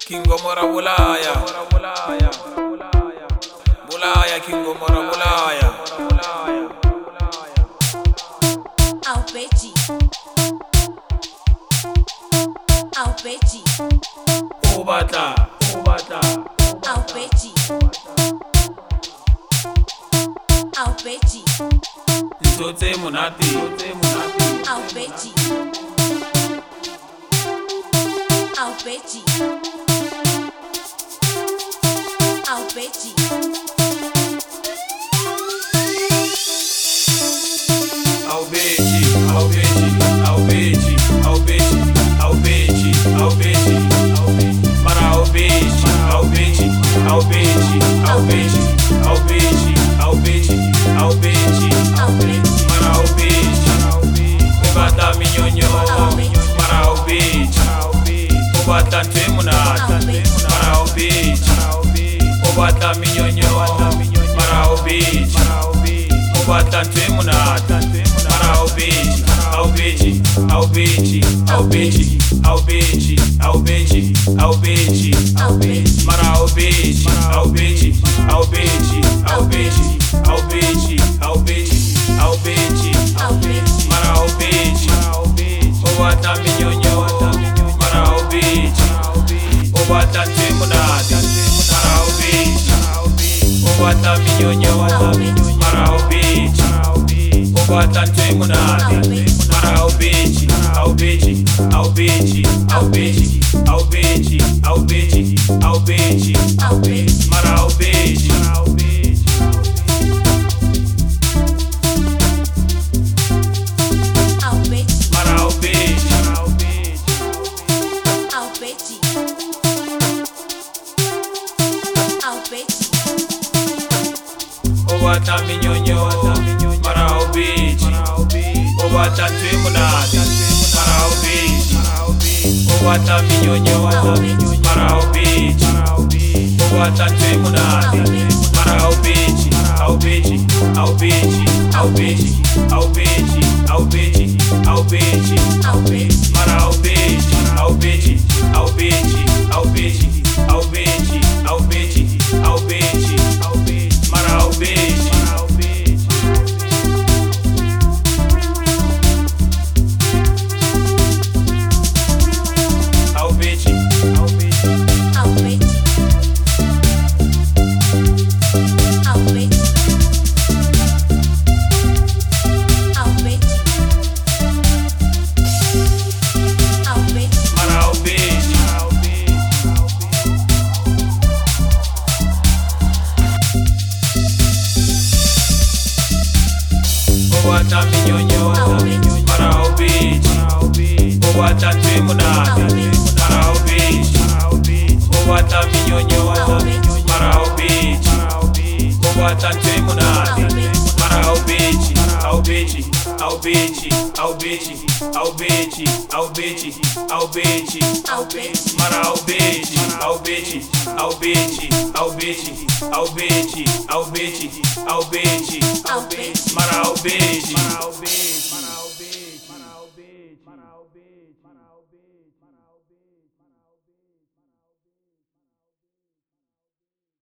Kingo mora bulaya, bulaya kingo mora bulaya. Alpeji, Alpeji, Obata, Alpeji, Alpeji, Nzote munati, Alpeji, Alpeji, Alpeji, Obata temunata, para o beach. Obata minyonyo, para o beach. Obata temunata, para o beach. Ao beach, ao beach, ao beach, ao beach, ao beach, ao beach, ao beach. Para o beach, ao beach, ao beach, ao beach, ao beach, ao beach, ao beach, ao beach. para o beach. Obata minyonyo, para o beach. Obata temunata, para o beach. Obata minyonyo, para o beach. Obata temunata, para o beach. Ao beach, ao beach, ao beach, ao beach, ao beach, ao beach, Ao beach. para o beach. Alpeji, Para o beach. Alpeji, Alpeji, Obata minyonyo, para o beach. Obata temunata, para o beach. Obata minyonyo, para o beach. Obata temunata, para o beach. Ao beach, ao beach, ao beach, ao beach, ao beach, ao beach, ao beach. para o beach. Ao beach, ao beach, ao beach, ao beach, ao beach, ao beach, para o beach. Ao beach, Alpeji, Alpeji, Alpeji, Alpeji, para o beach. Obata minyonyo, para o beach. Obata temunata, para o beach. Obata minyonyo, para o beach. Obata temunata, para o beach. Ao beach, ao beach, ao beach, ao beach, ao beach, ao beach, ao beach. para o beach. Ao beach, ao beach, ao beach, ao beach, ao beach, ao beach, Ao beach. para o beach. Ao beach.